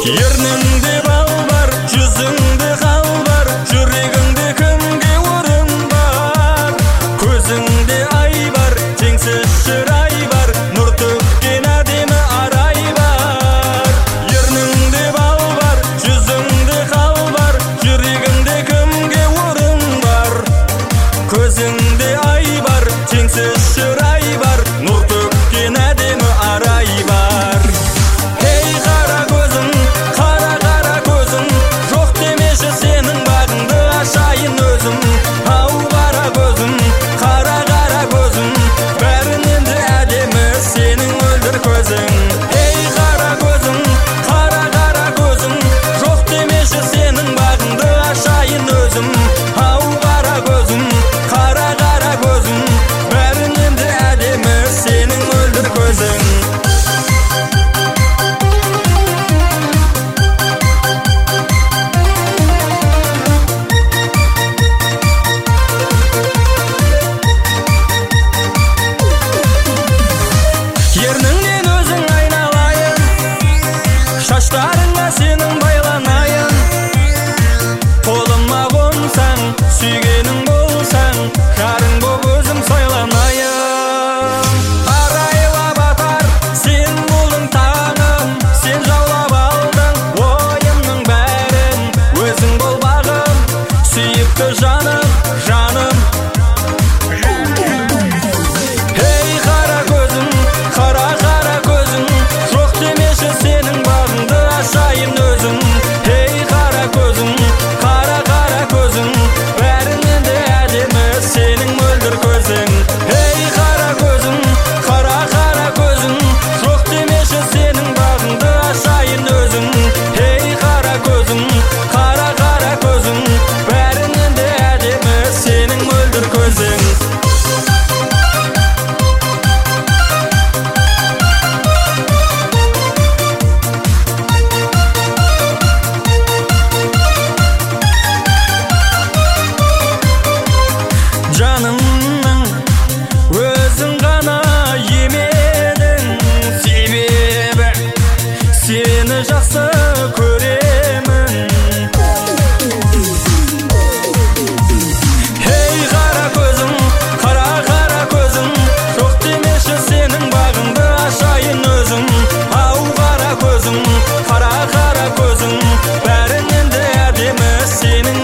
Ерніңде бал бар, жүзіңде қал бар, жүрегіңде кімге орын бар. Көзіңде ай бар, теңсіз шырай бар, нұр төккен әдемі арай бар. Ерніңде бал бар, жүзіңде қал бар, жүрегіңде кімге орын бар. Көзіңде ай бар, теңсіз шырай бар, нұр төккен әдемі арай бар. Ей қара көзім, қара көзім, жоқ демеші сенің бағыңды ашайын өзім. Ау қара көзім, қара көзім, бәрінен де әдемі сенің мөлдір көзің. Ей қара көзім, қара көзім, жоқ демеші сенің бағыңды ашайын өзім. Ау қара көзім, қара көзім, бәрінен де әдемі сенің мөлдір көзің. Ерніңнен өзің айналайын, шаштарыңа сенің байланайын. Қолыма қонсаң, сүйгенің болсаң, жарың боп өзім сайланайын. Арайлап атар сен болдың таңым, сен жаулап алдың ойымның бәрін. Өзің бол бағым, сүйікті жаным, жаным. Ей қара көзім, қара көзім, жоқ демеші сенің бағыңды ашайын өзім. Ей қара көзім, қара көзім, бәрінен де әдемі сенің мөлдір көзің. Ей қара көзім, қара көзім, жоқ демеші сенің бағыңды ашайын өзім. Ей қара көзім, қара көзім, бәрінен де әдемі сенің мөлдір көзің. Жанымның өзің ғана емедің, себебі сені жақсы көремін. Ей қара көзім, қара көзім, жоқ демеші сенің бағыңды ашайын өзім. Ау қара көзім, қара көзім, бәрінен де әдемі сенің